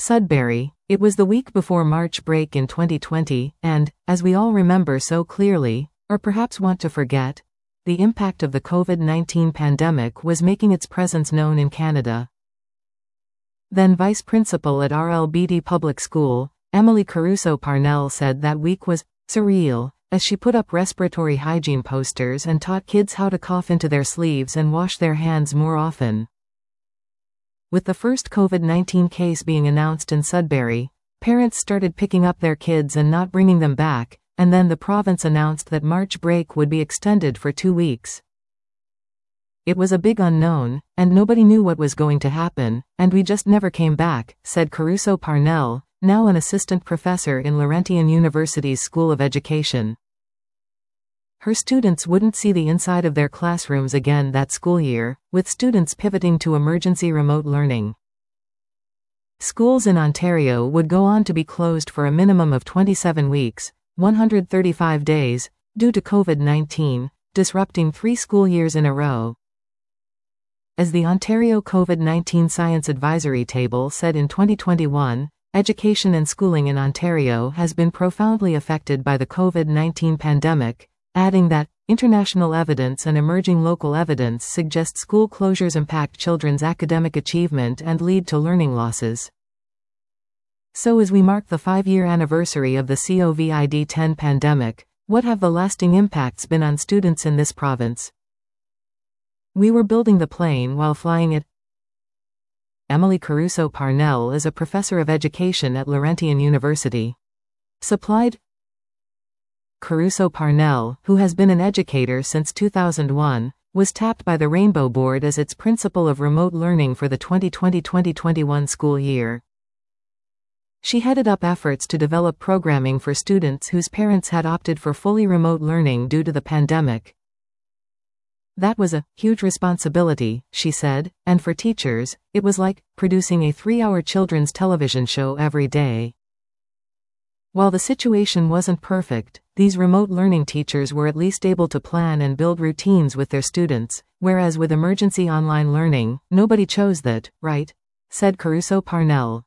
Sudbury. It was the week before March break in 2020, and, as we all remember so clearly, or perhaps want to forget, the impact of the COVID-19 pandemic was making its presence known in Canada. Then Vice Principal at RLBD Public School, Emily Caruso Parnell said that week was surreal, as she put up respiratory hygiene posters and taught kids how to cough into their sleeves and wash their hands more often. With the first COVID-19 case being announced in Sudbury, parents started picking up their kids and not bringing them back, and then the province announced that March break would be extended for 2 weeks. It was a big unknown, and nobody knew what was going to happen, and we just never came back, said Caruso Parnell, now an assistant professor in Laurentian University's School of Education. Her students wouldn't see the inside of their classrooms again that school year, with students pivoting to emergency remote learning. Schools in Ontario would go on to be closed for a minimum of 27 weeks, 135 days, due to COVID-19, disrupting 3 school years in a row. As the Ontario COVID-19 Science Advisory Table said in 2021, education and schooling in Ontario has been profoundly affected by the COVID-19 pandemic, adding that, international evidence and emerging local evidence suggest school closures impact children's academic achievement and lead to learning losses. So as we mark the 5-year anniversary of the COVID-10 pandemic, what have the lasting impacts been on students in this province? We were building the plane while flying it. Emily Caruso Parnell is a professor of education at Laurentian University. Supplied. Caruso Parnell, who has been an educator since 2001, was tapped by the Rainbow Board as its principal of remote learning for the 2020-2021 school year. She headed up efforts to develop programming for students whose parents had opted for fully remote learning due to the pandemic. That was a huge responsibility, she said, and for teachers, it was like producing a 3-hour children's television show every day. While the situation wasn't perfect, these remote learning teachers were at least able to plan and build routines with their students, whereas with emergency online learning, nobody chose that, right? Said Caruso Parnell.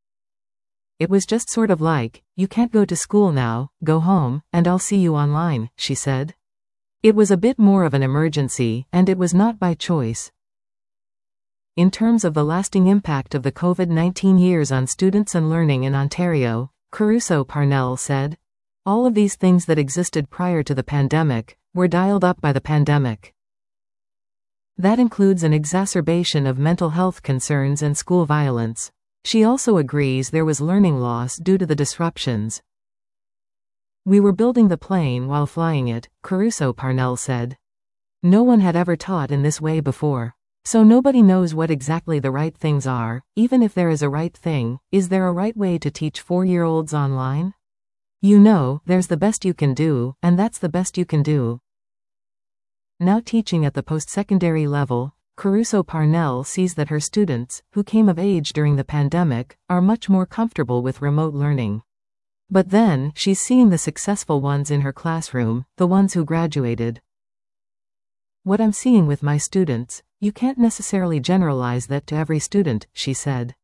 It was just sort of like, you can't go to school now, go home, and I'll see you online, she said. It was a bit more of an emergency, and it was not by choice. In terms of the lasting impact of the COVID-19 years on students and learning in Ontario, Caruso Parnell said, all of these things that existed prior to the pandemic were dialed up by the pandemic. That includes an exacerbation of mental health concerns and school violence. She also agrees there was learning loss due to the disruptions. We were building the plane while flying it, Caruso Parnell said. No one had ever taught in this way before. So nobody knows what exactly the right things are. Even if there is a right thing, is there a right way to teach 4-year-olds online? You know, there's the best you can do, and that's the best you can do. Now teaching at the post-secondary level, Caruso Parnell sees that her students, who came of age during the pandemic, are much more comfortable with remote learning. But then, she's seeing the successful ones in her classroom, the ones who graduated. What I'm seeing with my students, you can't necessarily generalize that to every student, she said.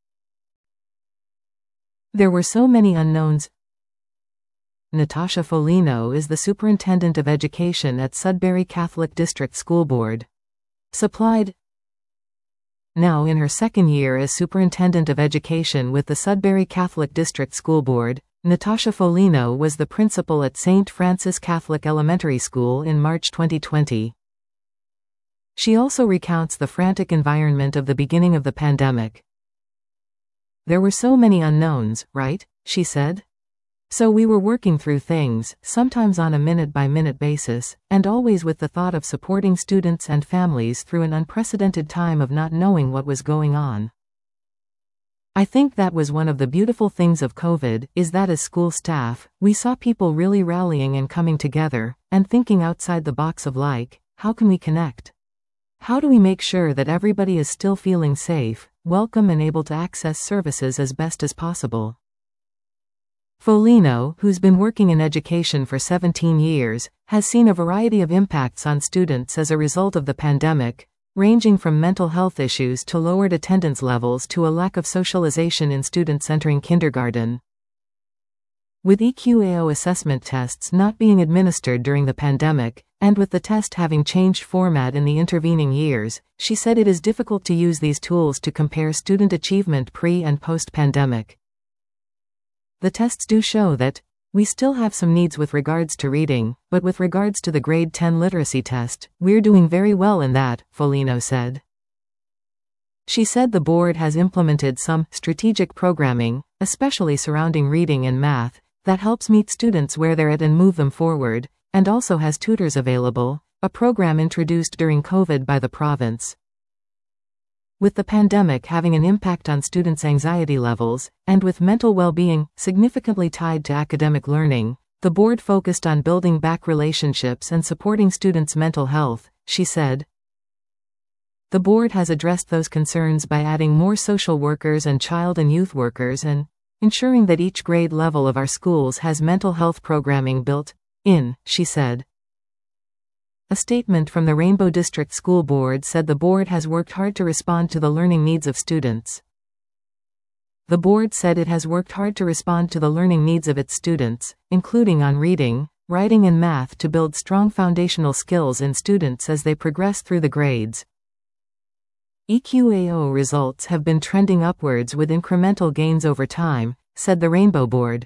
There were so many unknowns. Natasha Folino is the Superintendent of Education at Sudbury Catholic District School Board. Supplied. Now in her 2nd year as Superintendent of Education with the Sudbury Catholic District School Board, Natasha Folino was the principal at St. Francis Catholic Elementary School in March 2020. She also recounts the frantic environment of the beginning of the pandemic. There were so many unknowns, right? She said. So we were working through things, sometimes on a minute-by-minute basis, and always with the thought of supporting students and families through an unprecedented time of not knowing what was going on. I think that was one of the beautiful things of COVID, is that as school staff, we saw people really rallying and coming together, and thinking outside the box of like, how can we connect? How do we make sure that everybody is still feeling safe, welcome and able to access services as best as possible? Folino, who's been working in education for 17 years, has seen a variety of impacts on students as a result of the pandemic, ranging from mental health issues to lowered attendance levels to a lack of socialization in students entering kindergarten. With EQAO assessment tests not being administered during the pandemic, and with the test having changed format in the intervening years, she said it is difficult to use these tools to compare student achievement pre- and post-pandemic. The tests do show that we still have some needs with regards to reading, but with regards to the grade 10 literacy test, we're doing very well in that, Foligno said. She said the board has implemented some strategic programming, especially surrounding reading and math, that helps meet students where they're at and move them forward, and also has tutors available, a program introduced during COVID by the province. With the pandemic having an impact on students' anxiety levels, and with mental well-being significantly tied to academic learning, the board focused on building back relationships and supporting students' mental health, she said. The board has addressed those concerns by adding more social workers and child and youth workers and ensuring that each grade level of our schools has mental health programming built in, she said. A statement from the Rainbow District School Board said the board has worked hard to respond to the learning needs of students. The board said it has worked hard to respond to the learning needs of its students, including on reading, writing and math to build strong foundational skills in students as they progress through the grades. EQAO results have been trending upwards with incremental gains over time, said the Rainbow Board.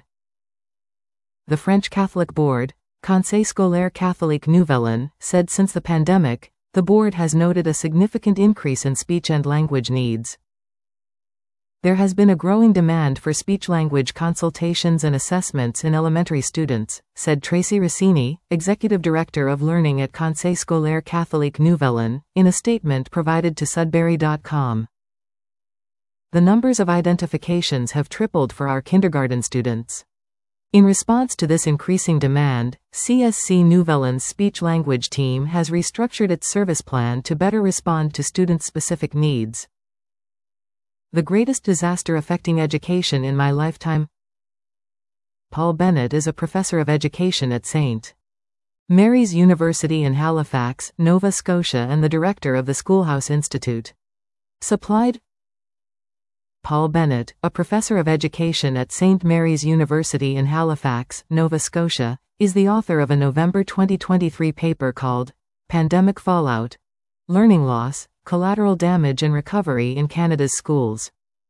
The French Catholic Board, Conseil scolaire catholique Nouvellan, said since the pandemic, the board has noted a significant increase in speech and language needs. There has been a growing demand for speech-language consultations and assessments in elementary students, said Tracy Rossini, Executive Director of Learning at Conseil scolaire catholique Nouvellan, in a statement provided to Sudbury.com. The numbers of identifications have tripled for our kindergarten students. In response to this increasing demand, CSC Nouvellan's speech-language team has restructured its service plan to better respond to student-specific needs. The greatest disaster affecting education in my lifetime. Paul Bennett is a professor of education at St. Mary's University in Halifax, Nova Scotia and the director of the Schoolhouse Institute. Supplied. Paul Bennett, a professor of education at St. Mary's University in Halifax, Nova Scotia, is the author of a November 2023 paper called Pandemic Fallout: Learning Loss, Collateral Damage and Recovery in Canada's Schools.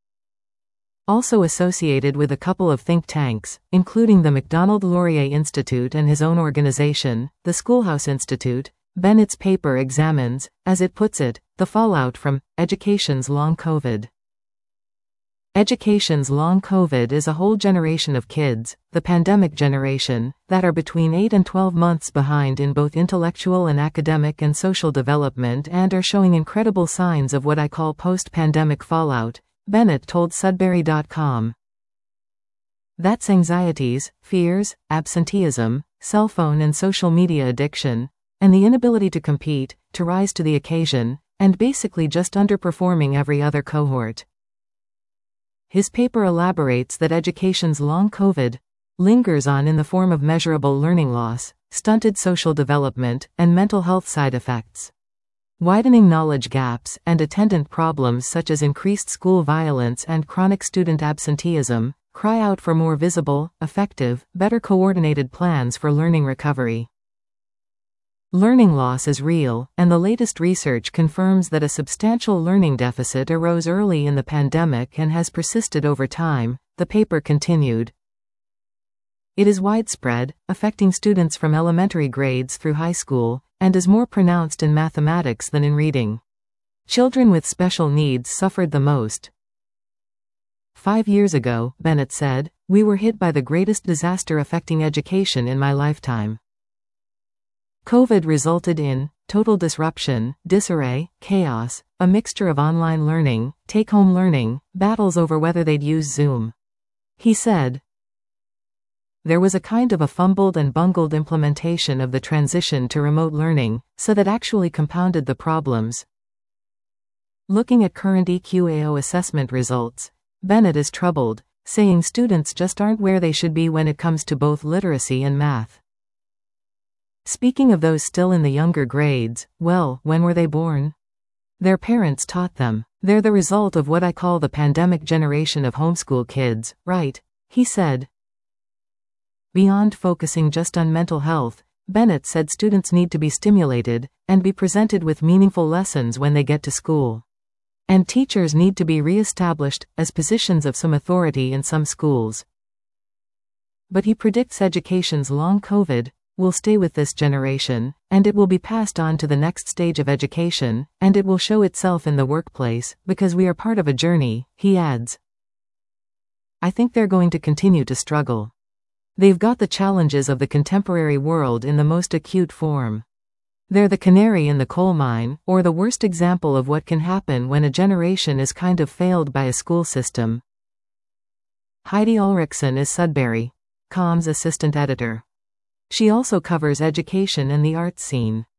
Also associated with a couple of think tanks, including the Macdonald-Laurier Institute and his own organization, the Schoolhouse Institute, Bennett's paper examines, as it puts it, the fallout from education's long COVID. Education's long COVID is a whole generation of kids, the pandemic generation, that are between 8 and 12 months behind in both intellectual and academic and social development and are showing incredible signs of what I call post-pandemic fallout, Bennett told Sudbury.com. That's anxieties, fears, absenteeism, cell phone and social media addiction, and the inability to compete, to rise to the occasion, and basically just underperforming every other cohort. His paper elaborates that education's long COVID lingers on in the form of measurable learning loss, stunted social development, and mental health side effects. Widening knowledge gaps and attendant problems such as increased school violence and chronic student absenteeism cry out for more visible, effective, better coordinated plans for learning recovery. Learning loss is real, and the latest research confirms that a substantial learning deficit arose early in the pandemic and has persisted over time, the paper continued. It is widespread, affecting students from elementary grades through high school, and is more pronounced in mathematics than in reading. Children with special needs suffered the most. 5 years ago, Bennett said, we were hit by the greatest disaster affecting education in my lifetime. COVID resulted in total disruption, disarray, chaos, a mixture of online learning, take-home learning, battles over whether they'd use Zoom. He said, there was a kind of a fumbled and bungled implementation of the transition to remote learning, so that actually compounded the problems. Looking at current EQAO assessment results, Bennett is troubled, saying students just aren't where they should be when it comes to both literacy and math. Speaking of those still in the younger grades, well, when were they born? Their parents taught them. They're the result of what I call the pandemic generation of homeschool kids, right? He said. Beyond focusing just on mental health, Bennett said students need to be stimulated and be presented with meaningful lessons when they get to school. And teachers need to be re-established as positions of some authority in some schools. But he predicts education's long COVID will stay with this generation, and it will be passed on to the next stage of education, and it will show itself in the workplace, because we are part of a journey, he adds. I think they're going to continue to struggle. They've got the challenges of the contemporary world in the most acute form. They're the canary in the coal mine, or the worst example of what can happen when a generation is kind of failed by a school system. Heidi Ulrichsen is Sudbury.com's assistant editor. She also covers education and the arts scene.